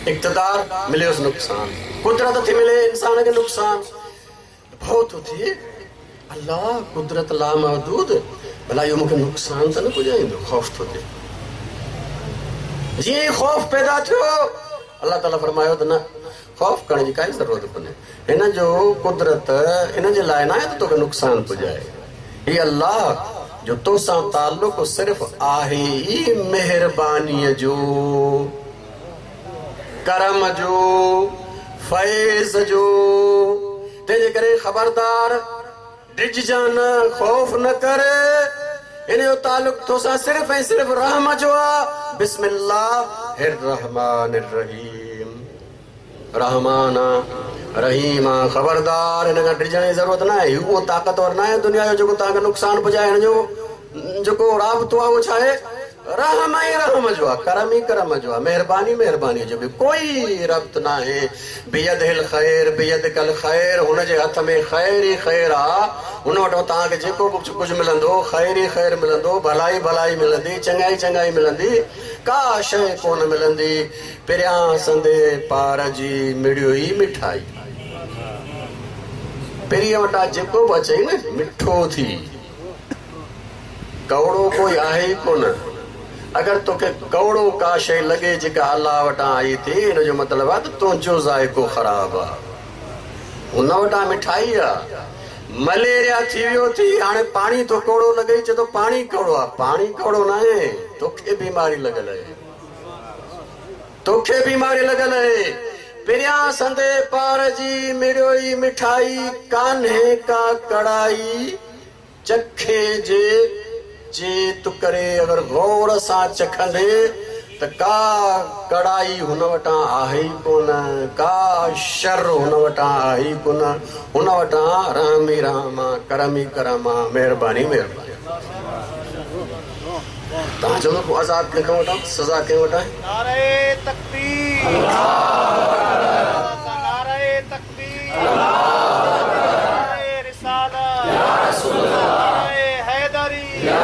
इक़्तिदार मिले उस नुक़सान, कुदरत थी मिले इंसान के नुक़सान बहुत थी। अल्लाह कुदरत लामहदूद, भला इहो मूंखे नुक़सान त न पुॼाईंदो, ख़ौफ़ थो थिए। जीअं ख़ौफ़ पैदा थियो अल्लाह ताला फरमायो त न, ख़ौफ़ करण जी काई ज़रूरत कोन्हे, हिन जो कुदरत इन जे लाइ न आहे त तोखे नुक़सान पुॼाए। हीअ अल्लाह जो तोसां ताल्लुक़ सिर्फ़ आहे ई मेहरबानीअ जो, करम जो, फैज़ जो। तंहिंजे करे ख़बरदार, डिॼजां न, ख़ौफ़ न कर। इन जो ताल्लुक़ तोसां सिर्फ़ ऐं सिर्फ़ रहम जो आहे। बिस्मिल्लाहिर रहमानिर रहीम, रहमान रहीम। ख़बरदार, हिन खां डिॼण जी ज़रूरत न आहे। उहो ताक़तवर न आहे दुनिया जो जेको तव्हांखे नुक़सान पुॼाए। हिन जो जेको राब्तो आहे उहो छा आहे? रहम ई रहम जो आहे, करम ई करम जो आहे, मेहरबानी मेहरबानी जो बि कोई रब्त न आहे। बियदिल ख़ैर बियदिकल ख़ैर, हुनजे हथ में ख़ैर ई ख़ैर आहे। हुन वटि तव्हांखे जेको कुझु मिलंदो ख़ैर ई ख़ैर मिलंदो, भलाई भलाई मिलंदी, चङाई चङाई मिलंदी, का शइ कोन मिलंदी परियां संदे पार जी मिड़ियो ई मिठाई। पहिरीं वटां जेको बि अचई न मिठो थी, कौड़ो कोई आहे ई कोन। अगर तोखे कौड़ो का शइ लॻे जेका अल्लाह वटां आई थी, हिन जो मतिलबु आहे त तुंहिंजो ज़ाइको ख़राबु आहे। हुन वटां मिठाई आहे। मलेरिया थी वियो थी, हाणे पाणी तो कौड़ो लॻे, चए थो पाणी कौड़ो आहे। पाणी कौड़ो न आहे, तोखे बीमारी लॻल आहे, तोखे बीमारी लॻल आहे। परियां संदे पार जी मिड़ियो ई मिठाई, कान्हे का कड़ाई चखे जे तू करे। अगर गौर सां चखंदे त का कड़ाई हुन वटां आहे ई कोन, का शर हुन वटां आहे ई कोन। हुन वटां रहम ई रहम आहे, करम ई करम आहे, मेहरबानी मेहरबानी। तव्हां चवंदो पोइ अज़ाब कंहिंखां वठां, सज़ा कंहिं वटां? नारे तकबीर, नारे तकबीर, नारे रिसालत, या रसूल अल्लाह, नारे हैदरी।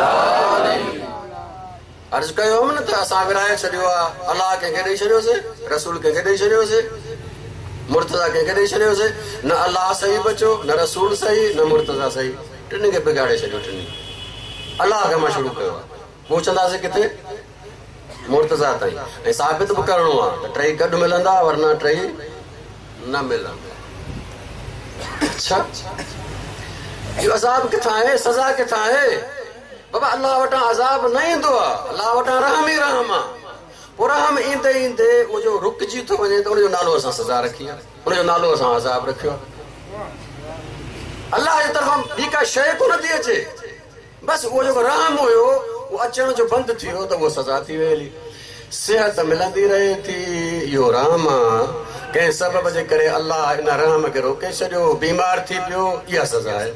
अर्ज कयो न त असां विराए छॾियो आहे। अलाह कंहिंखे ॾेई छॾियोसीं, रसूल कंहिंखे ॾेई छॾियोसीं, मुर्तज़ा कंहिंखे ॾेई छॾियोसीं। न अलाह सही बचो, न रसूल सही, न मुर्तज़ा सही, टिनी खे बिगाड़े छॾियो। टिनी अलाह खे मां शुरू कयो आहे, पहुचंदासीं किथे? मुर्तज़ा ताईं। ऐं साबित बि करिणो आहे त टई गॾु मिलंदा, वरना टई न मिलंदा। अच्छा, इहो अज़ाब किथां आहे, सज़ा किथां आहे? बाबा अल्लाह वटां अज़ाब न ईंदो आहे, अल्लाह वटां रहम ई रहम आहे। पोइ रहम ईंदे ईंदे उहो जो रुकिजी थो वञे त उनजो नालो असां सज़ा रखी आहे, उनजो नालो असां अज़ाब रखियो आहे। अल्लाह जे तरफ़ां ॿी का शइ कोन थी अचे, बसि उहो जेको रहम हुयो उहो अचण जो बंदि थी वियो त उहो सज़ा थी वई हली। सिहत मिलंदी रहे थी, इहो रहम आहे। कंहिं सबब जे करे अल्लाह इन रहम खे रोके छॾियो, बीमार थी पियो, इहा सज़ा आहे,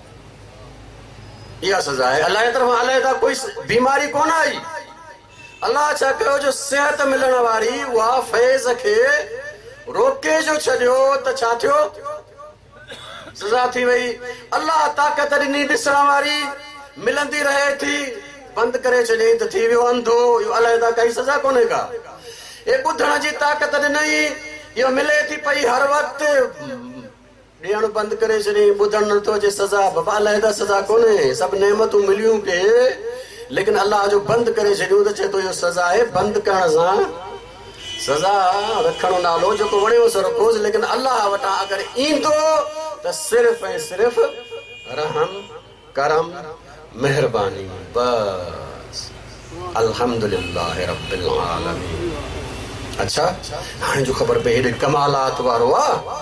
इहा सज़ा आहे। अल्लाह जे तरफ़ां अलहदा कोई बीमारी कोन आई। अल्लाह छा कयो जो सिहत मिलण वारी उहा फैज़ खे रोके जो छॾियो त छा थियो? सज़ा थी वई। अल्लाह ताक़त ॾिनी ॾिसण वारी, मिलंदी रहे थी, बंदि करे छॾियईं त थी वियो अंधो, इहो अलहदा काई सज़ा कोन्हे का। हे ॿुधण जी ताक़त ॾिनई, इहो मिले थी पई हर वक़्तु, ॾियणु बंदि करे छॾियईं, ॿुधण नथो अचे, सज़ा। बाबा अलहदा सज़ा कोन्हे, सभु नेमतूं मिलियूं के, लेकिन अल्लाह जो बंदि करे छॾियूं त चए थो इहो सज़ा आहे। बंदि करण सां सज़ा रखणो नालो जेको वणियो सो रखोसि, लेकिन अल्लाह वटां अगरि ईंदो त सिर्फ़ ऐं सिर्फ़ रहम करम मेहरबानी, बस। अल्हम्दुलिल्लाह रब्बिल आलमीन। अच्छा, हाणे जो ख़बर पई हेॾे कमालात वारो आहे।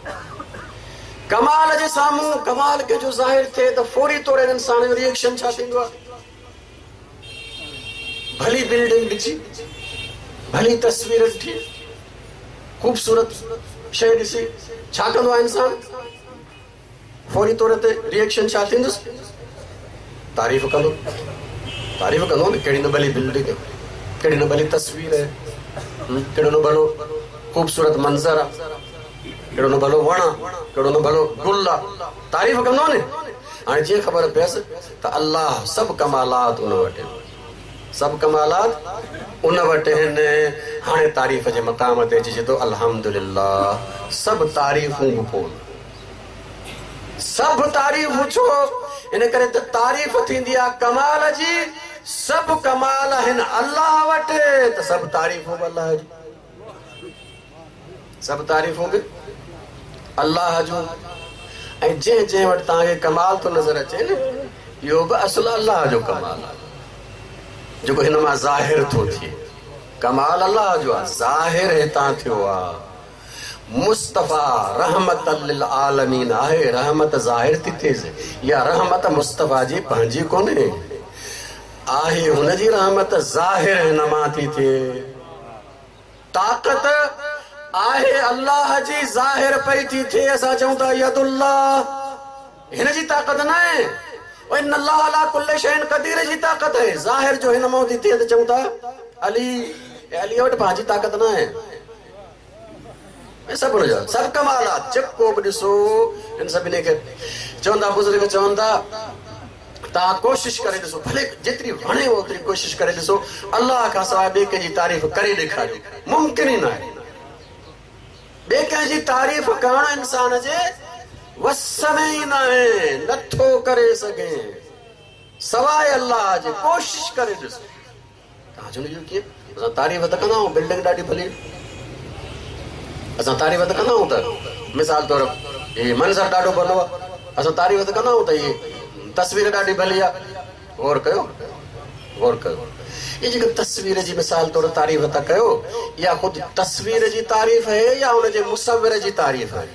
कमाल जे साम्हूं कमाल के जो ज़ाहिर थिए त फौरी तौर इंसान जो रिएक्शन छा थींदो आहे? भली बिल्डिंग ॾिठी, भली तस्वीर ॾिठी, ख़ूबसूरत शइ ॾिसी छा कंदो आहे इंसान? फौरी तौर ते रिएक्शन छा थींदुसि? तारीफ़ कंदो, तारीफ़ कंदो न, कहिड़ी न भली बिल्डिंग, कहिड़ी न भली तस्वीर है, कहिड़ो न भलो ख़ूबसूरत मंज़र आहे, कहिड़ो न भलो वण, कहिड़ो न भलो गुल आहे, तारीफ़ कंदो न। हाणे जीअं ख़बर पियसि त अल्लाह सभु कमालात उन वटि, सब कमालात उन वटि आहिनि। हाणे तारीफ़ जे मक़ाम ते अची तो अल्हम्दुलिल्लाह। सब तारीफ़ूं पोइ सब तारीफ़ छो इन करे त तारीफ़ थींदी आहे कमाल जी। सब कमाल आहिनि अल्लाह वटि त सब तारीफ़ूं अल्लाह जी। सब तारीफ़ूं बि अल्लाह जो। ऐं जंहिं वटि तव्हांखे कमाल थो नज़र अचे न इहो बि असुल अल्लाह जो कमाल आहे जेको हिन मां ज़ाहिर थो थिए। कमाल अल्लाह जो आहे, ज़ाहिर हितां थियो आहे। मुस्तफ़ा रहमत लिल आलमीन आहे। रहमत ज़ाहिर थी थिए या रहमत मुस्तफ़ा जी पंहिंजी कोन्हे आहे, हुनजी रहमत ज़ाहिर हिन मां थी थिए। ताक़त आहे अल्लाह जी ज़ाहिर पई थी थिए। असां चऊं था यदुल्लाह, हिन जी ताक़त न आहे। इन्न अल्लाह अला कुल्लि शैइन क़दीर जी ताक़त आहे। ज़ाहिर जो हिन मां थी थिए त चऊं था अली, अली वटि पंहिंजी ताक़त न आहे। सब सब कमालात जेको बि ॾिसो इन सभिनी खे चवंदा बुज़ुर्ग चवंदा तव्हां कोशिश करे ॾिसो, भले जेतिरी वणे ओतिरी कोशिश करे ॾिसो। अल्लाह खां सवाइ ॿिए कंहिंजी तारीफ़ करे ॾेखारियो, मुमकिन ई न आहे। ॿिए कंहिंजी तारीफ़ करणु इंसान जे वस में ई न आहे, नथो करे सघे सवाइ अल्लाह जे। कोशिश करे ॾिसो। तव्हां चवंदा इहो कीअं? असां तारीफ़ त कंदा आहियूं, बिल्डिंग ॾाढी भली, असां तारीफ़ त कंदा आहियूं त मिसाल तौर हे मंज़र ॾाढो भलो आहे, असां तारीफ़ त कंदा आहियूं त इहे तस्वीर ॾाढी भली आहे। गौर कयो, गौर कयो। ये जेको तस्वीर जी मिसाल तौर तारीफ़ था कयो, या ख़ुदि तस्वीर जी तारीफ़ है या हुनजे मुसविर जी तारीफ़ है?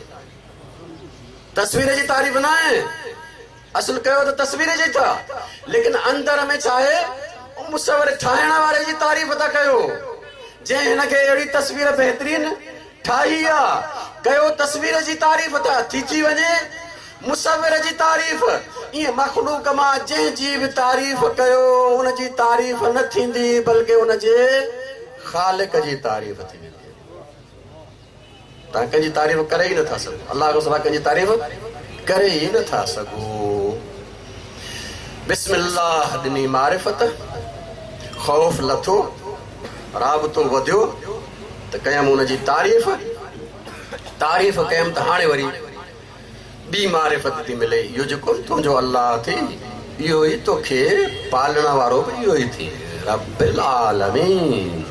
तस्वीर जी तारीफ़ न आहे। असुल कयो त तस्वीर जी था, लेकिन अंदर में छा आहे? मुसविर ठाहिण वारे जी तारीफ़ था कयो। जंहिं हिनखे अहिड़ी तस्वीर बहितरीन ठाही आहे, कयो तस्वीर जी तारीफ़ त थी वञे मुसविर जी तारीफ़। ईअं मख़लूक मां जंहिंजी बि तारीफ़ कयो हुनजी तारीफ़ न थींदी, बल्कि हुनजे ख़ालिक जी तारीफ़ थी वेंदी। तव्हां कंहिंजी तारीफ़ करे ई नथा सघो, अल्लाह खां सवाइ कंहिंजी तारीफ़ करे ई नथा सघो। बिस्मिल्लाह ॾिनी मारिफ़त, ख़ौफ़ लथो, राबतो वधियो त कयमि हुनजी तारीफ़। तारीफ़ कयमि त हाणे वरी ॿी मारिफ़त थी मिले, इहो जेको तुंहिंजो अल्लाह थी, इहो ई तोखे पालण वारो बि इहो ई थी, रब्बिल आलमीन।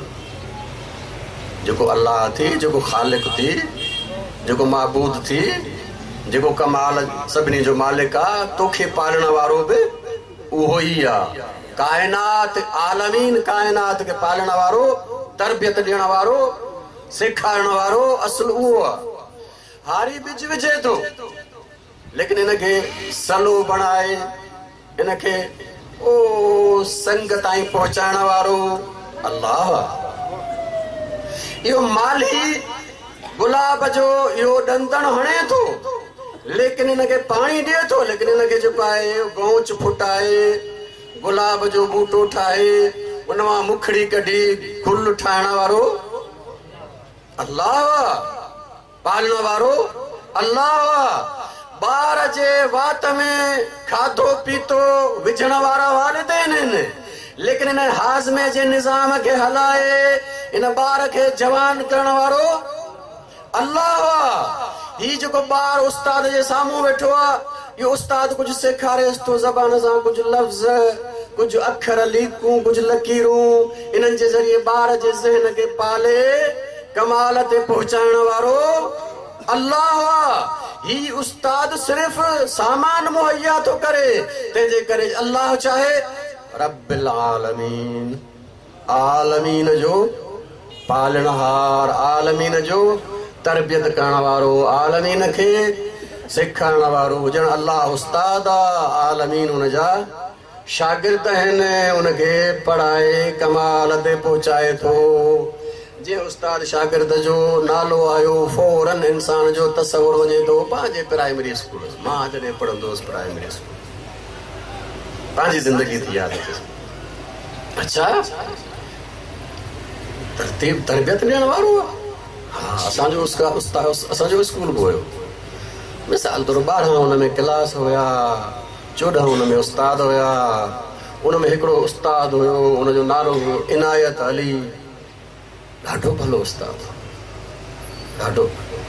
जेको अल्लाह थी, जेको ख़ालिक थी, जेको माबूद थी, जेको कमाल सभिनी जो मालिक आहे, तोखे पालण वारो बि उहो ई आहे। काइनात आलमीन, काइनात खे पालण वारो, तरबियत ॾियण वारो, सेखारण वारो असुल उहो आहे। हारी बिज विझे थो, लेकिन इनखे सलो बणाए, इनखे ओ संग ताईं पहुचाइण वारो अल्लाह। इहो माली गुलाब जो इहो ॾंदण हणे थो, लेकिन इनखे पाणी ॾिए थो, लेकिन इनखे जेको आहे गौच फुटाए, गुलाब जो बूटो ठाहे, उन मां मुखड़ी कढी गुल ठाहिण वारो अल्लाह। पालण वारो अल्लाह। ॿार जे वात में खाधो पीतो विझण वारा वालिदैन आहिनि, लेकिन इन हाज़मे जे निज़ाम खे हलाए इन ॿार खे जवान करण वारो अल्लाह। ही जेको ॿार उस्ताद जे साम्हूं वेठो आहे, इहो उस्ताद कुझु सेखारेसि थो ज़बान सां, कुझु लफ़्ज़, कुझु अखर लीकूं, कुझु लकीरूं, इन्हनि जे ज़रिए ॿार जे ज़हन खे पाले कमाल ते पहुचाइण वारो अल्लाह। ही उस्ताद सिर्फ़ सामान मुहैया थो करे, तंहिंजे करे अल्लाह चाहे रब्बिल आलमीन, आलमीन जो पालणहार, आलमीन जो तरबियत करण वारो, आलमीन खे सेखारण वारो हुजण अल्लाह उस्ताद आहे। आलमीन हुनजा शागिर्द आहिनि, उनखे पढ़ाए कमाल ते पहुचाए थो। जे उस्ताद शागिर्द जो नालो आयो, फौरन इंसान जो तसवुर वञे थो पंहिंजे प्राइमरी स्कूल। मां जॾहिं पढ़ंदो हुउसि प्राइमरी स्कूल, पंहिंजी ज़िंदगी थी यादि अचे। अच्छा, तरतीब तरबियत ॾियण वारो आहे। हा, असांजो असांजो स्कूल बि हुयो। मिसाल तौर 12 हुन में क्लास हुया, 14 हुन में उस्ताद हुया, उनमें हिकिड़ो उस्ताद हुयो, उनजो नालो हुयो इनायत अली। ॾाढो भलो उस्ताद, ॾाढो।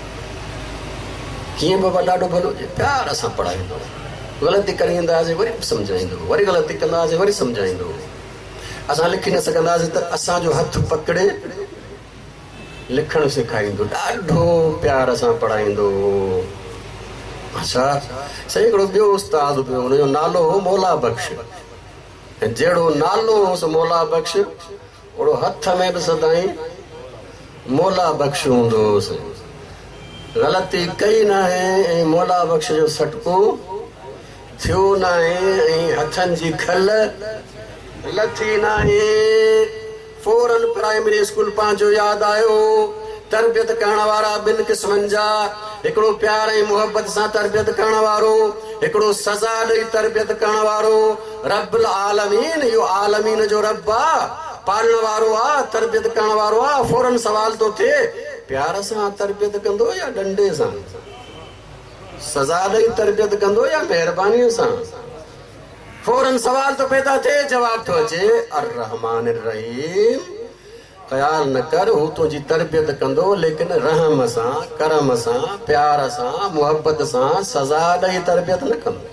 कीअं बाबा ॾाढो भलो? प्यार सां पढ़ाईंदो, ग़लती करे ईंदासीं वरी सम्झाईंदो, वरी ग़लती कंदासीं वरी सम्झाईंदो। असां लिखी न सघंदासीं त असांजो हथ पकड़े लिखणु सेखारींदो, ॾाढो प्यार सां पढ़ाईंदो। अच्छा, सही। हिकिड़ो ॿियो उस्ताद पियो, हुनजो नालो हो मौला बख़्श। ऐं जहिड़ो नालो होसि मौला बख़्श, ओड़ो हथ में बि सदाईं मौला बख़्श हूंदो हुउसि। ग़लती कई न आहे ऐं मौला बख़्श जो सटको थियो न आहे, ऐं हथनि जी खल लथी न आहे। फौरन प्राइमरी स्कूल पंहिंजो यादि आयो। तरबियत करण वारा ॿिनि क़िस्मनि जा, हिकिड़ो प्यार ऐं मुहबत सां तरबियत करण वारो, हिकिड़ो सज़ा ॾेई तरबियत करण वारो। रब्बुल आलमीन, इहो आलमीन जो रब आहे, पालण वारो आहे, तरबियत करण वारो आहे। फौरन सवाल थो थिए, प्यार सां तरबियत कंदो या डंडे सां? सज़ा ॾेई तरबियत कंदो या महिरबानीअ सां? फौरन सवाल तो पैदा थिए, जवाब तो अचे अर्रहमान अर्रहीम। ख्याल न कर, हू तुंहिंजी तरबियत कंदो, लेकिन रहम सां, करम सां, प्यार सां, मुहबत सां। सज़ा ॾेई तरबियत न कंदो,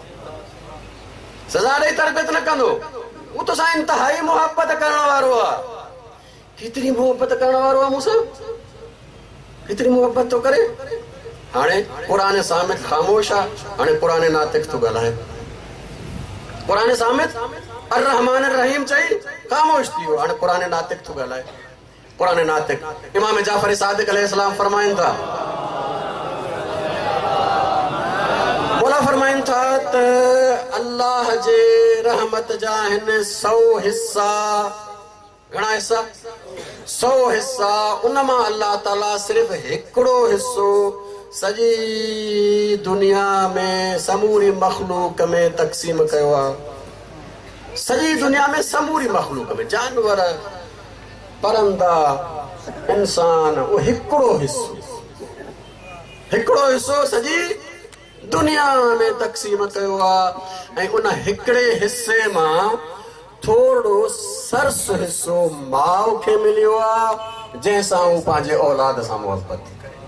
सज़ा ॾेई तरबियत न कंदो। हू तोसां इंतहाई मुहबत करण वारो आहे। केतिरी मुहबत करण वारो आहे मूंसां, केतिरी मुहबत थो करे। हाणे क़ुरान सामित ख़ामोश आहे, हाणे क़ुरान नातिक़ थो ॻाल्हाए। क़ुरान सामित अर्रहमान अर्रहीम चई, ख़ामोश थी वियो। हाणे क़ुरान नातिक़ थो ॻाल्हाए। क़ुरान नातिक़ इमाम जाफ़र सादिक़ अलैहिस्सलाम फरमाइनि था, मौला फरमाइनि था त अल्लाह जे रहमत जा आहिनि 100 हिस्सा। घणा हिस्सा? 100 हिस्सा। उन मां अल्लाह ताला सिर्फ़ हिकिड़ो हिस्सो सॼी दुनिया में समूरी मख़लूक में तक़सीम कयो आहे। सॼी दुनिया में समूरी मख़लूक में, जानवर, परंदा, इंसान, उहो हिकिड़ो हिस्सो सॼी दुनिया में तक़सीम कयो आहे। ऐं उन हिकिड़े हिस्से मां थोरो सरस हिस्सो माउ खे मिलियो आहे, जंहिंसां हू पंहिंजे औलाद सां मुहबत थी करे।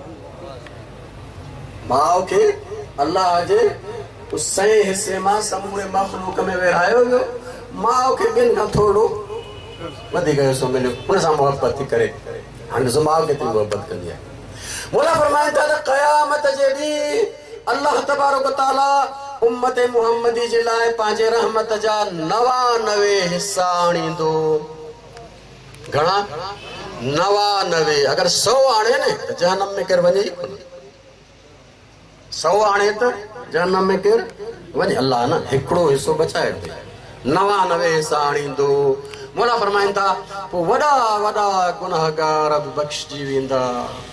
माउ खे अल्लाह जे उस 100 हिस्से मां समूरे मख़लूक में विरहायो वियो। माउ खे ॿिनि खां थोरो वधीक हिस्सो मिलियो, उन सां मुहबत थी करे। हाणे ॾिसो माउ केतिरी मुहबत कंदी आहे। मौला फरमाइनि था त क़यामत जे ॾींहुं अल्लाह तबारक व तआला उम्मत मुहम्मदी जे लाइ पंहिंजे रहमत जा 99 हिस्सा आणींदो। घणा? 99। अगरि 100 आणे न त जहन्नम में केरु वञे ई कोन। 100 आणे त जहन्नम में केरु वञे? अल्लाह न हिकिड़ो हिस्सो बचाए ॾे, 99 हिस्सा आणींदो। मौला फरमाइनि था पोइ वॾा वॾा गुनाहगार बि बख़्शिजी वेंदा।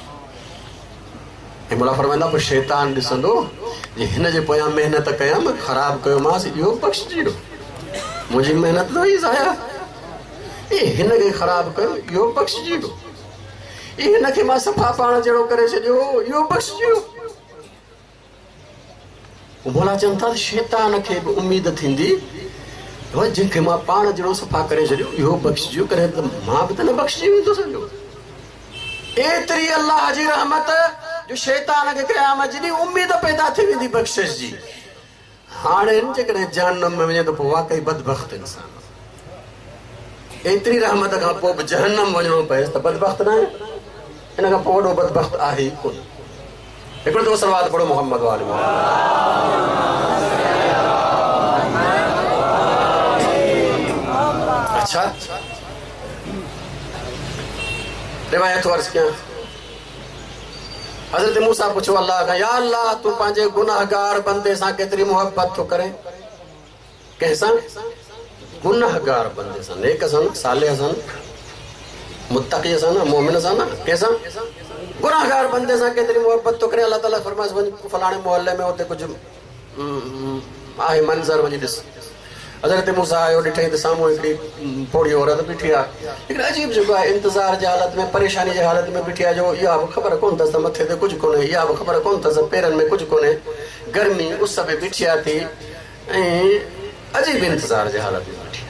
ऐं मौला फरमाइनि था पोइ शैतान ॾिसंदो, जे हिन जे पोयां महिनत कयमि, ख़राबु कयोमांसि, इहो बख़्शिजी वियो, मुंहिंजी महिनत न हुई ज़ाया। हिन खे ख़राबु कयो, इहो बख़्शिजी वियो। हिन खे मां सफ़ा पाण जहिड़ो करे छॾियो, इहो बख़्शिजी वियो। मौला चवनि था शैतान खे बि उमेद थींदी, जंहिंखे मां पाण जहिड़ो सफ़ा करे छॾियो, इहो बख़्शिजी वियो, करे त मां बि त न बख़्शिजी वेंदुसि। एतिरी अल्लाह जी रहमत जो शैतान खे क़यामत जी उमेद पैदा थी वेंदी बख़्शिश जी। हाणे जेकॾहिं जहन्नम में वञे त पोइ वाकई बदबख़्त इंसान। एतिरी रहमत खां पोइ बि जहन्नम वञणो पएसि त बदबख़्त न आहे। इन खां पोइ वॾो बदबख़्त आहे ई कोन। हिकिड़ो दफ़ो सलवात पढ़ो मोहम्मद वाले। अच्छा, रिवायत वर्ष क्या? हज़रत मूसा पुछो अल्लाह का, या अल्लाह तू पंहिंजे गुनाहगार बंदे सां केतिरी मुहबत थो करे? कंहिंसां? गुनाहगार बंदे सां, नेक सां, सालेह सां, मुत्तक़ी सां, मोमिन सां, न कंहिंसां? गुनाहगार बंदे सां केतिरी मुहबत थो करे? अल्लाह ताला फरमाइस वञ फलाणे मोहल्ले में, उते कुझु आहे मंज़र, वञी ॾिस। हज़रत मूसा आयो, ॾिठई त साम्हूं हिकिड़ी पोड़ी औरत बीठी आहे। हिकिड़ी अजीब जॻह आहे, इंतज़ार जी हालत में, परेशानी जी हालत में बीठी आहे। जो इहा बि ख़बर कोन अथसि त मथे ते कुझु कोन्हे, इहा बि ख़बर कोन अथसि पेरनि में कुझु कोन्हे, गर्मी उस में बीठी आहे थी। ऐं अजीब इंतज़ार जी हालत में वेठी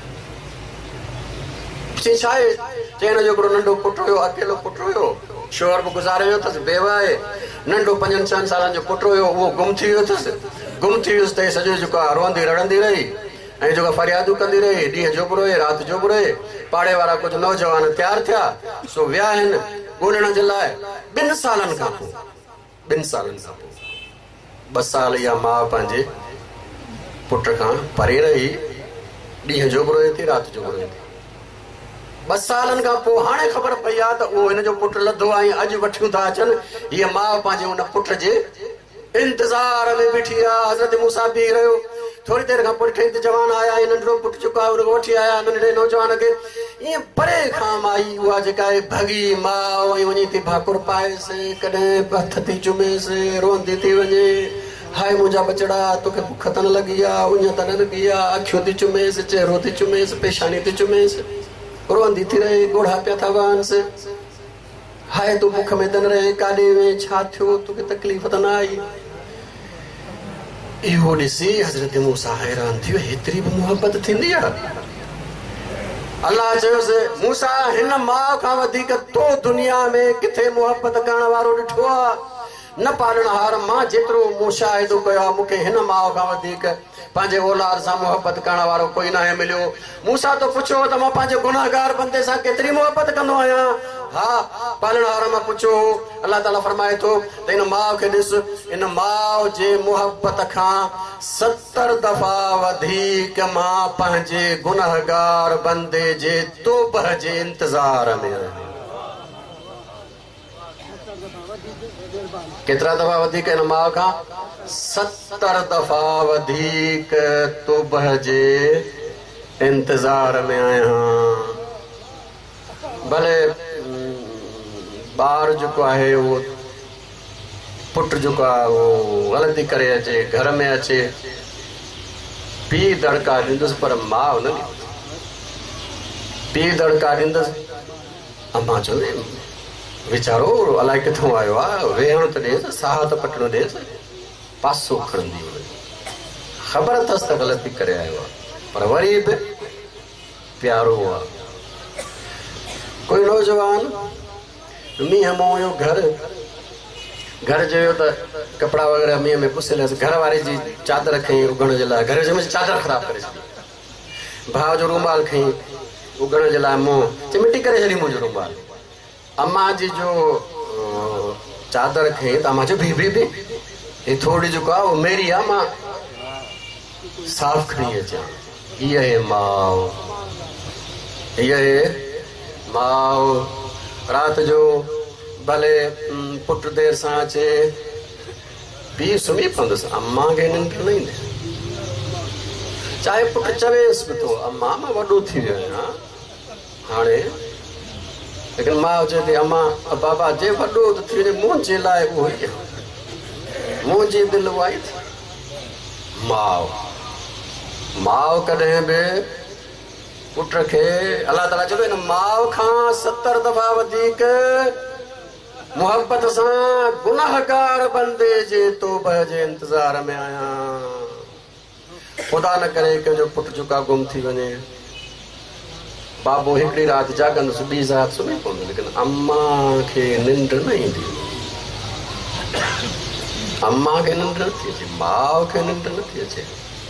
चई छा आहे चई हिन जो हिकिड़ो नंढो पुटु हुयो अकेलो पुटु हुयो शोहर बि गुज़ारे वियो अथसि बेवा आहे नंढो 5-6 सालनि जो पुटु हुयो उहो गुम थी वियो अथसि गुम थी वियुसि त सॼो जेको आहे रोअंदी रड़ंदी रही ऐं जेको फरियादूं कंदी रही ॾींहं जो बि रोए राति जो बि रोए पाड़े वारा कुझु नौजवान तयारु थिया सो विया आहिनि ॻोल्हण जे लाइ 2 सालनि खां पोइ 2 सालनि खां पोइ 2 साल इहा माउ पंहिंजे पुट खां परे रही ॾींहं जो बि रोए थी राति जो बि रोए थी 2 सालनि खां पोइ हाणे ख़बर पई आहे त उहो हिन जो पुटु लधो आहे अॼु वठियूं था अचनि हीअ माउ पंहिंजे हुन पुट जे इंतज़ार में बीठी आहे हज़रत मूसा बीह रहियो थोड़ी देर खां पोइ ठही जवान आया नंढड़ो पुटु जेको आहे उनखे वठी आया नंढड़े नौजवान खे ईअं परे खां माई उहा जेका आहे भॻी माउ ऐं वञी थी भाकुर पाएसि कॾहिं हथ थी चुमेसि रोअंदी थी वञे हाय मुंहिंजा बचड़ा तोखे बुख त न लॻी आहे उञ त न लॻी आहे अखियूं थी चुमेसि चहिरो थी चुमेसि पेशानी थी चुमेसि रोअंदी थी रहे ॻोढ़ा पिया था वहनिसि हाय तूं बुख में त न रहे काॾे में छा थियो तोखे तकलीफ़ त न आई इहो ॾिसी हज़रत मूसा हैरान थियो हेतिरी बि मुहबत थींदी आहे अल्लाह चयोसि मूसा हिन माउ खां वधीक तो दुनिया में किथे मुहबत करण वारो ॾिठो आहे न पालणहार मां जेतिरो मुशाहिदो कयो आहे मूंखे हिन माउ खां वधीक पंहिंजे औलाद सां मुहबत करण वारो कोई न मिलियो मूसा तो पुछो त मां पंहिंजे गुनाहगार बंदे सां केतिरी मुहबत कंदो आहियां हा पालणहार मां पुछो अल्लाह ताला फरमाए थो त हिन माउ खे ॾिस हिन माउ जे मुहबत खां 70 दफ़ा वधीक मां पंहिंजे गुनाहगार बंदे जे तौबह जे इंतज़ार में आहियां केतिरा दफ़ा वधीक हिन माउ खां 70 दफ़ा वधीक तौबह जे इंतज़ार में आहियां भले ॿार जेको आहे उहो पुटु जेको आहे उहो ग़लती करे अचे घर में अचे पीउ दड़का ॾींदुसि पर माउ न पीउ दड़का ॾींदुसि अम्मा चवे वीचारो अलाए किथां आयो आहे वेहणो त ॾेसि साह त पटणो ॾेसि पासो खणंदी ख़बर अथसि त ग़लती करे आयो आहे पर वरी बि प्यारो आहे कोई नौजवान मींहं मों हुयो घर जो हुयो त कपिड़ा वग़ैरह मींहं में पुसियलसि घर वारे जी चादर खईं उगण जे लाइ घर जे में चादर ख़राबु करे छॾी भाउ जो रूमाल खईं उगण जे लाइ मुंहुं चई मिटी करे छॾी मुंहिंजो रूमाल अम्मा जी जो चादर खईं त अम्मा चयो बि हे थोरी जेको आहे उहो मेरी आहे मां साफ़ खणी अचां हीअ आहे माउ राति जो भले पुटु देर सां अचे पीउ सुम्ही पवंदुसि अम्मा खे निंड न ईंदी चाहे पुटु चवेसि बि थो अम्मा मां वॾो थी वियो आहियां हाणे लेकिन माउ चए थी अम्मा बाबा जे वॾो त थी वञे मुंहिंजे लाइ उहो ई मुंहिंजी दिलि उहा ई थी माउ कॾहिं बि पुट खे अल्लाह ताला चयो हिन माउ खां 70 दफ़ा वधीक मुहबत सां गुनाहगार बंदे जे तौबह जे इंतज़ार में आहियां ख़ुदा न करे कंहिंजो पुटु जेका गुम थी वञे बाबो हिकिड़ी राति जागंदुसि ॿी राति सुम्ही पवंदो लेकिन अम्मा खे निंड न ईंदी अम्मा खे निंड नथी अचे माउ खे निंड नथी अचे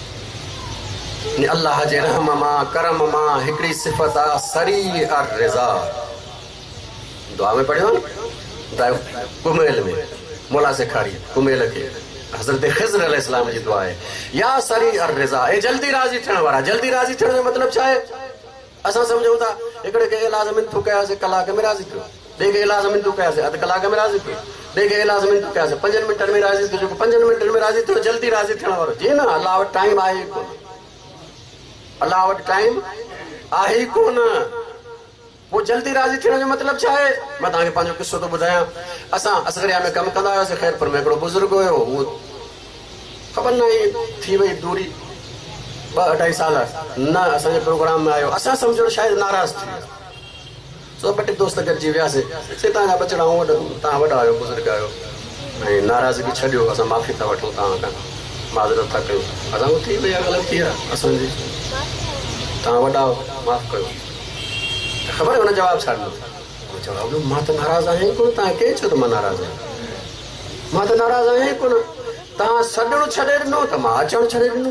अल्लाह जे रहम मां करम मां हिकिड़ी सिफ़त आहे सरी अर रिज़ा दुआ में पढ़ियो न कुमेल में मोला सेखारी कुमेल खे हज़रत ख़िज़र अलैहिस्सलाम जी दुआ आहे या सरी अर रिज़ा ए जल्दी राज़ी थियण वारा जल्दी राज़ी थियण जो मतिलबु छा आहे असां सम्झूं था हिकिड़े खे इलाज मिनथू कयासीं कलाक में राज़ी थियो ॿिए खे इलाज मिनथू कयासीं अधु कलाक में राज़ी थियो ॿिए खे इलाज मिनथू कयासीं 5 मिंटनि में राज़ी थियो जेको 5 मिंटनि में राज़ी थियो जल्दी राज़ी थियण वारो जी न अल्लाह वटि टाइम आहे कोन अल्लाह वटि टाइम आहे ई कोन पोइ जल्दी राज़ी थियण जो मतिलबु छा आहे मां तव्हांखे पंहिंजो किस्सो थो ॿुधायां असां असगरिया में कमु कंदा हुआसीं ख़ैरपुर में हिकिड़ो बुज़ुर्ग हुयो उहो ख़बर न आहे थी वई दूरी 2-2.5 साल न असांजे प्रोग्राम में आयो असां सम्झो शायदि नाराज़ थी विया सो 2 दोस्त गॾिजी वियासीं से तव्हांजा बचड़ा तव्हां वॾा आहियो बुज़ुर्ग आहियो ऐं नाराज़गी छॾियो असां माफ़ी था वठूं तव्हां खां माज़रत था कयो असां थी वई आहे ग़लति थी आहे असांजी तव्हां वॾा माफ़ कयो ख़बर आहे हुन जवाबु छा ॾिनो जवाबु मां त नाराज़ आहियां कोन तव्हां केरु चयो त मां नाराज़ आहियां मां त नाराज़ आहियां कोन तव्हां सॾणु छॾे ॾिनो त मां अचणु छॾे ॾिनो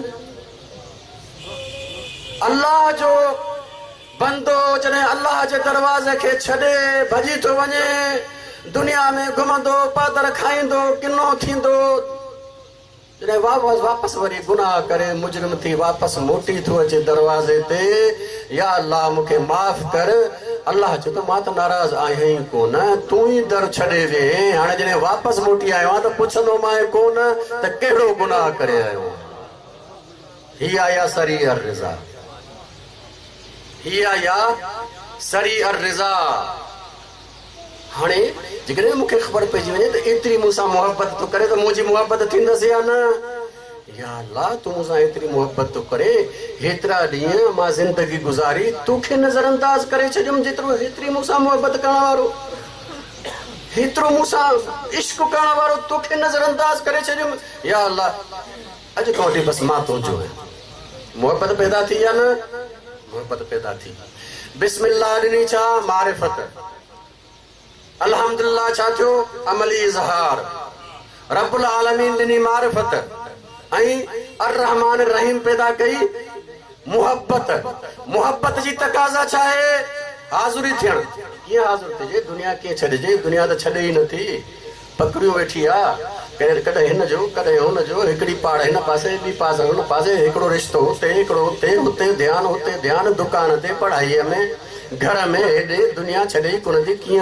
अल्लाह जो बंदो जॾहिं अल्लाह जे दरवाज़े खे छॾे भॼी थो वञे दुनिया में घुमंदो पादर खाईंदो किनो थींदो जॾहिं वापसि वरी गुनाह करे मुजरिम थी वापसि मोटी थो अचे दरवाज़े ते या अल्लाह मूंखे माफ़ कर अल्लाह चयो त मां त नाराज़ आहियां ई कोन तूं ई दर छॾे वे हाणे जॾहिं वापसि मोटी आयो आहियां त पुछंदो मां कोन त कहिड़ो गुनाह करे आयो ही आया सरी अर रिज़ा ही आया सरी अर रिज़ा हाणे जेकॾहिं मूंखे ख़बर पइजी वञे त एतिरी मूंसां मुहबत थो करे त मुंहिंजी मुहबत थींदसि या न या अल्लाह तूं मूंसां एतिरी मुहबत थो करे हेतिरा ॾींहं मां ज़िंदगी गुज़ारी तोखे नज़रअंदाज़ करे छॾियुमि जेतिरो हेतिरी मूंसां मुहबत करण वारो हेतिरो मूंसां इश्क करण वारो तोखे नज़रअंदाज़ करे छॾियुमि या अल्लाह अॼु खां वठी बसि मां तुंहिंजो आहियां मुहबत पैदा थी या न मुहबत पैदा थी बिस्मिल्लाह ॾिनी छा मारिफत अल्हम्दुलिल्लाह छा थियो अमली इज़हार रब्बुल आलमीन ॾिनी मारिफत ऐं अर रहमान रहीम पैदा कई मुहबत जी तकाज़ा छा आहे हाज़ुरी थियण कीअं हाज़ुर थिए दुनिया कीअं छॾिजे दुनिया त छॾे ई नथी पकड़ियो वेठी आहे कॾहिं हिन जो कॾहिं हुन जो हिकिड़ी पाड़ हिन पासे ॿी पासे हुन पासे हिकिड़ो रिश्तो हुते हिकिड़ो हुते हुते ध्यानु दुकान ते पढ़ाईअ में घर में हेॾे दुनिया छॾे ई कोन थी कीअं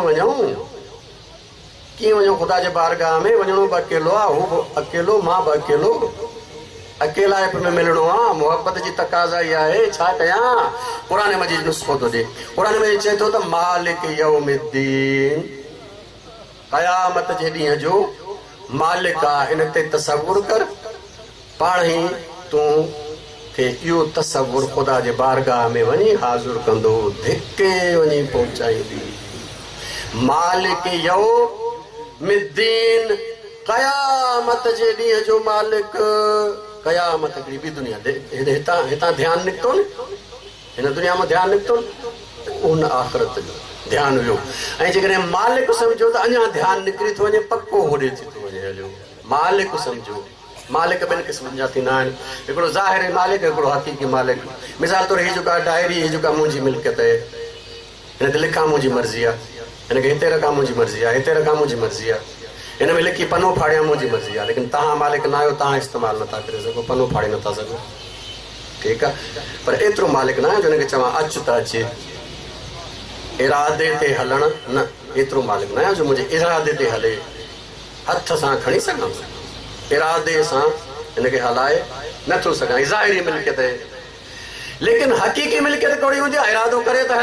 वञूं ख़ुदा जे बारगाह में वञणो बि अकेलो आहे हू बि अकेलो मां बि अकेलो अकेलाइप में मिलणो आहे मुहबत जी तकाज़ा इहा आहे छा कयां क़ुर मजीद नुस्ख़ो थो ॾे क़ुर मजीद चए थो त मालिक यौमिद्दीन क़यामत जे ॾींहं जो मालिक आहे इन ते तसवुर कर पाण ई तूं खे इहो तसवुर ख़ुदा जे बारगाह में वञी हाज़ुर कंदो धिके वञी पहुचाईंदी मालिक यौमिद्दीन क़यामत जे ॾींहं जो मालिक क़यामत हिकिड़ी ॿी दुनिया हितां ध्यानु निकितो न हिन दुनिया मां ध्यानु निकितो न उन आख़िरत जो ध्यानु वियो ऐं जेकॾहिं मालिक सम्झो त अञा ध्यानु निकिरी थो वञे पको होॾे थी थो वञे हलियो मालिक सम्झो मालिक ॿिनि क़िस्मनि जा थींदा आहिनि हिकिड़ो ज़ाहिरी मालिक हिकिड़ो हक़ीक़ी मालिक मिसाल तौरु हीअ जेका डायरी हीअ जेका मुंहिंजी मिल्कियत आहे हिन ते लिखां मुंहिंजी मर्ज़ी आहे हिनखे हिते रखां मुंहिंजी मर्ज़ी आहे हिते रखां मुंहिंजी मर्ज़ी आहे हिन में लिखी पनो फाड़ियां मुंहिंजी मर्ज़ी आहे लेकिन तव्हां मालिक न आहियो तव्हां इस्तेमालु नथा करे सघो पनो फाड़े नथा सघो ठीकु आहे पर एतिरो मालिक न आहे जो हिनखे चवां अचु त अचे इरादे ते हलण न एतिरो मालिक न आहे जो मुंहिंजे इरादे ते हले हथ सां खणी सघां इरादे सां हिनखे हलाए नथो सघां ज़ाहिरी मिल्कियत आहे लेकिन हक़ीक़ी मिल्कियत कहिड़ी हूंदी आहे इरादो करे त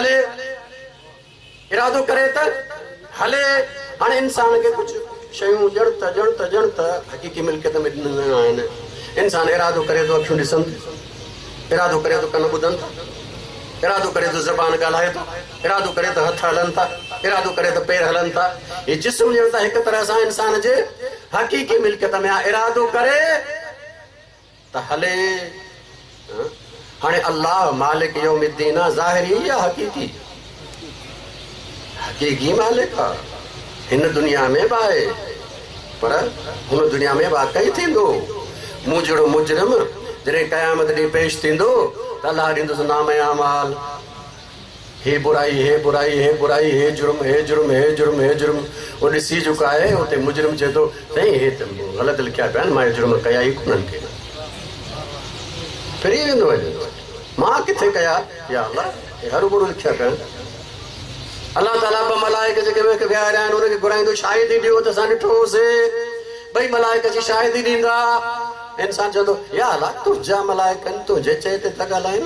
हले हाणे इंसान खे कुझु शयूं ॼण त हक़ीक़ी मिल्कियत में ॾिनियूं आहिनि इंसान इरादो करे थो अखियूं ॾिसनि इरादो करे थो कन ॿुधनि था इरादो करे थो ज़बान ॻाल्हाए थो इरादो करे त हथ हलनि था इरादो करे त पेर हलनि था हीअ जिस्म ॼण त हिकु तरह सां इंसान जे हक़ीक़ी मिल्कियत में आहे इरादो करे त हले हाणे अल्लाह मालिक यौमिद्दीन आहे ज़ाहिरी या हक़ीक़ी मालिक आहे हिन दुनिया में बि आहे पर हुन दुनिया में वाक़ई थींदो मूं जहिड़ो मुजरिम जॾहिं क़यामत ॾींहुं पेश थींदो त अल्लाह ॾींदुसि नाम अमाल हे बुराई हे बुराई हे बुराई हे जुर्म हे जुर्म हे जुर्म हे जुर्म उहो ॾिसी चुका आहे उते मुजरिम चए थो साईं हे त ग़लति लिखिया पिया आहिनि मां हे जुर्म कया ई कोन्हनि खे फिरी वेंदो मां किथे कया या अल्लाह हे हरूभरू लिखिया पिया आहिनि अल्लाह ताला ॿ मलाइक जेके वेठे विहारिया आहिनि उनखे घुराईंदो शाहिदी ॾियो त असां ॾिठोसीं ॿई मलाइक जी शाहिदी ॾींदा इंसान चवंदो या अल्लाह तुंहिंजा मलाइक आहिनि तुंहिंजे चए ते था ॻाल्हाइनि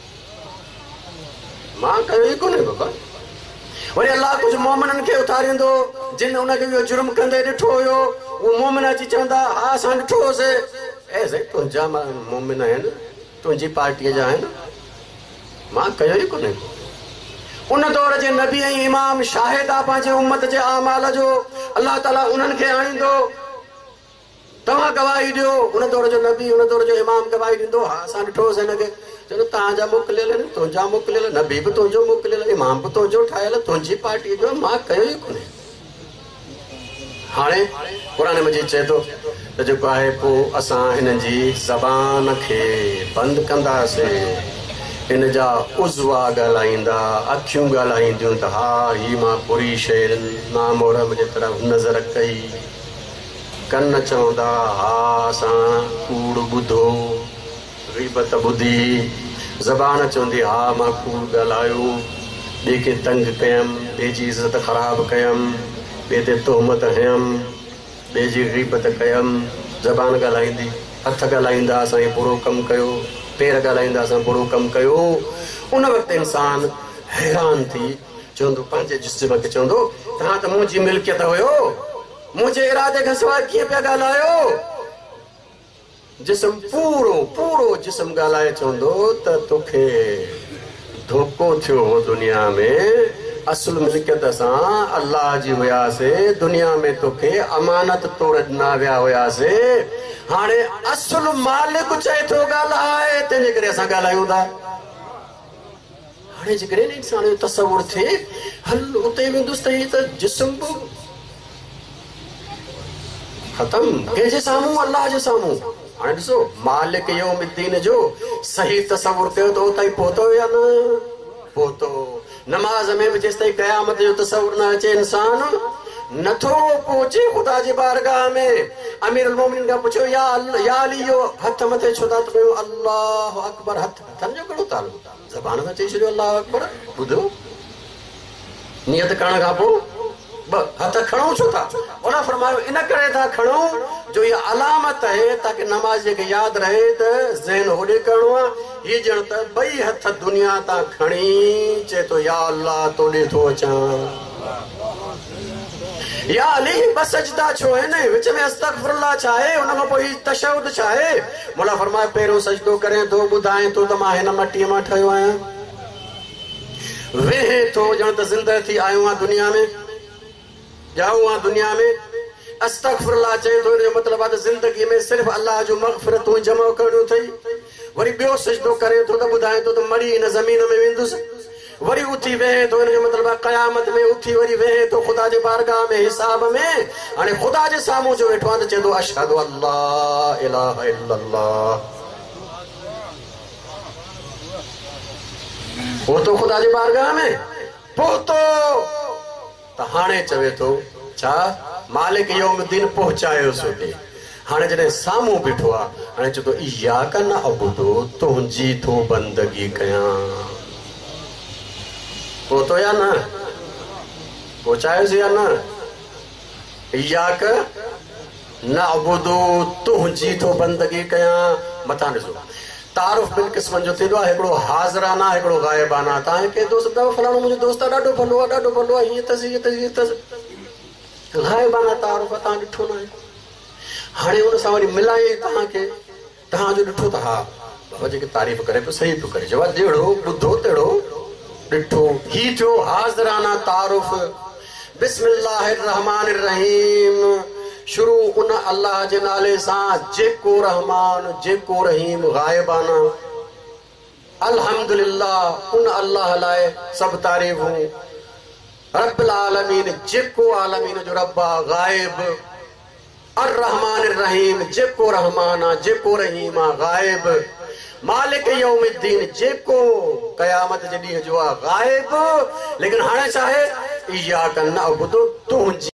मां कयो ई कोन्हे बाबा वरी अल्लाह कुझु मोमिननि खे उथारींदो जिन उनखे इहो जुर्म कंदे ॾिठो हुयो उहो मोमिन अची चवंदा हा असां ॾिठोसीं ए साईं तुंहिंजा मोमिन आहिनि तुंहिंजी पार्टीअ जा आहिनि मां कयो ई कोन्हे उन दौर जे नबी ऐं इमाम शाहिद आहे पंहिंजे उम्मत जे आमाल जो अल्लाह ताला उन्हनि खे आणींदो तव्हां गवाही ॾियो उन दौर जो नबी उन दौर जो इमाम गवाही ॾींदो हा असां ॾिठोसीं हिनखे चलो तव्हांजा मोकिलियल आहिनि तुंहिंजा मोकिलियल नबी बि तुंहिंजो मोकिलियल इमाम बि तुंहिंजो ठाहियल तुंहिंजी पार्टीअ जो मां कयो ई कोन्हे हाणे क़ुर मजीद चए थो त जेको आहे पोइ असां हिननि जी ज़बान खे बंदि कंदासीं हिन जा उज़वा ॻाल्हाईंदा अखियूं ॻाल्हाईंदियूं त हा ही मां बुरी शइ नामोहरम जे तरफ़ नज़र कई कन चवंदा हा असां कूड़ ॿुधो ग़ीबत ॿुधी ज़बान चवंदी हा मां कूड़ ॻाल्हायो ॿिए खे तंग कयमि ॿिए जी इज़त ख़राबु कयमि ॿिए ते तोहमत हयमि ॿिए जी ग़ीबत कयमि ज़बान ॻाल्हाईंदी हथ ॻाल्हाईंदा असां इहो बुरो कमु कयो पेर ॻाल्हाईंदा असां बुरो कमु कयो उन वक़्तु इंसान हैरान थी चवंदो पंहिंजे जिस्म खे चवंदो तव्हां त मुंहिंजी मिल्कियत हुयो मुंहिंजे इरादे खां सवाइ कीअं पिया ॻाल्हायो जिस्म पूरो पूरो जिस्म ॻाल्हाए चवंदो त तोखे धोखो थियो दुनिया में असुल मिल्कियत असां अल्लाह जी हुयासीं दुनिया में तोखे अमानत तौर ॾिना विया हुयासीं हाणे असुल मालिक चए थो ॻाल्हाए तंहिंजे करे असां ॻाल्हायूं था हाणे जेकॾहिं इंसान जो तसवुर थिए हल उते वेंदुसि त हीअ त जिस्म बि ख़तम कंहिंजे साम्हूं अल्लाह जे साम्हूं हाणे ॾिसो मालिक यौमुद्दीन जो सही तसवुर कयो त उतां पहुतो या न पहुतो नमाज़ में बि जेसि ताईं क़यामत जो तसवुर न अचे इंसान नथो पहुचे ख़ुदा जी बारगाह में अमीरुल मोमिनीन खां पुछियो या अली इहो हथ मथे छो था कयो अल्लाह अकबर हथनि जो कहिड़ो तालुक़ु ज़बान सां चई छॾियो अल्लाह अकबर ॿुधो नियत करण खां पोइ हथ खणूं छो था उन फरमायो इन करे था खणूं जो इहा अलामत आहे ताकी नमाज़ खे यादि रहे त ज़हन होॾे करिणो आहे हीअ ॼण त ॿई हथ दुनिया तां खणी चए थो या अल्लाह तोॾे थो अचां या अली ॿ सजदा छो आहिनि विच में अस्तगफिरुल्लाह छा आहे उन खां पोइ तशहुद छा आहे मोला फरमायो पहिरियों सजदो करे थो ॿुधाए थो त मां हिन मटीअ मां ठहियो आहियां वेहे थो ॼण त ज़िंदह थी आयो आहियां दुनिया में जाऊं आ दुनिया में अस्तगफिरुल्लाह चए थो इनजो मतिलबु आहे त ज़िंदगी में सिर्फ़ु अल्लाह जो मग़फ़िरतूं जमा करणियूं अथई वरी ॿियो सजदो करे थो त ॿुधाए थो त मरी हिन ज़मीन में वेंदुसि वरी उथी वेहे थो इनजो मतिलबु आहे क़यामत में उथी वरी वेहे थो ख़ुदा जे बारगाह में हिसाब में हाणे ख़ुदा जे साम्हूं जो वेठो आहे त चवंदो अशहदु अल्ला इलाहा इल्लल्लाह पहुतो ख़ुदा जे बारगाह में पहुतो त हाणे चवे थो छा मालिक यौमुद्दीन पहुचायोसि होॾे हाणे जॾहिं साम्हूं बीठो आहे हाणे चए थो इयाक नअबुदु तुंहिंजी थो बंदगी कयां पहुतो या न पहुचायोसि या न इयाक नअबुदु तुंहिंजी थो बंदगी कयां मथां ॾिसो तारुफ़ ॿिनि क़िस्मनि जो थींदो आहे हिकिड़ो हाज़िराना हिकिड़ो ग़ाइबाना तव्हां कंहिं दोस्त ॿुधायो फलाणो मुंहिंजो दोस्त आहे ॾाढो भलो आहे हीअं अथसि हीअं अथसि हीअं अथसि ग़ाइबाना तारुफ़ तव्हां ॾिठो न आहे हाणे हुन सां वरी मिलाए तव्हांखे तव्हांजो ॾिठो त हा बाबा जेके तारीफ़ करे पियो सही पियो करे जवाबु जहिड़ो ॿुधो तहिड़ो ॾिठो ही थियो हाज़िराना तारुफ़ बिस्मिल्लाहिर रहमानिर रहीम शुरू उन अल्लाह जे नाले सां जेको रहमान जेको रहीम ग़ाइबाना अल्हम्दुलिल्लाह उन अल्लाह लाइ सभु तारीफ़ूं रब्बिल आलमीन जेको आलमीन जो रब आहे ग़ाइब अर रहमानिर रहीम जेको रहमान आहे जेको रहीम आहे ग़ाइब मालिक यौमुद्दीन जेको क़यामत जे ॾींहं जो आहे ग़ाइब लेकिन हाणे छा आहे इयाक नअबुदु तुंहिंजी